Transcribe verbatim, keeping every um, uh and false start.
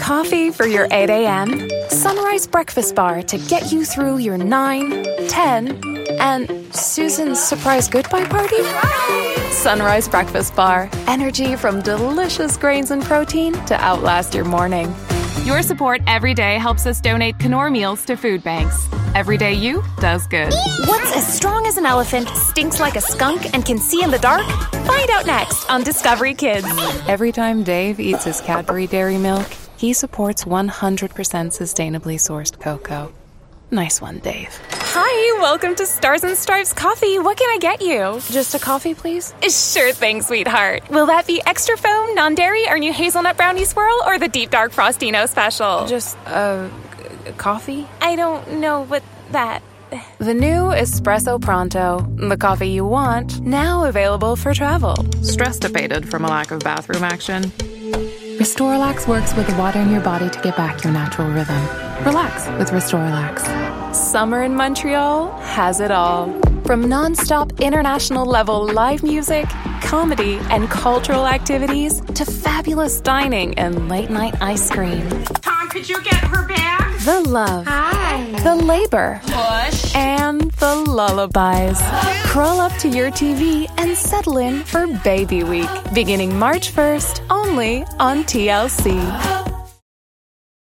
Coffee for your eight a.m.? Sunrise Breakfast Bar to get you through your nine, ten, and Susan's surprise goodbye party? Sunrise Breakfast Bar. Energy from delicious grains and protein to outlast your morning. Your support every day helps us donate Knorr meals to food banks. Everyday you does good. What's as strong as an elephant, stinks like a skunk, and can see in the dark? Find out next on Discovery Kids. Every time Dave eats his Cadbury Dairy Milk, he supports one hundred percent sustainably sourced cocoa. Nice one, Dave. Hi, welcome to Stars and Stripes Coffee. What can I get you? Just a coffee, please? Sure thing, sweetheart. Will that be extra foam, non-dairy, our new hazelnut brownie swirl, or the deep dark Frostino special? Just, uh, coffee? I don't know what that... The new Espresso Pronto, the coffee you want, now available for travel. Stress-dipated from a lack of bathroom action? Restorelax works with the water in your body to get back your natural rhythm. Relax with Restorelax. Summer in Montreal has it all. From non-stop international level live music, comedy, and cultural activities to fabulous dining and late night ice cream. Tom, could you get her back? The love. Hi. The labor. Push. And the lullabies. Crawl up to your T V and settle in for Baby Week, beginning March first, only on T L C.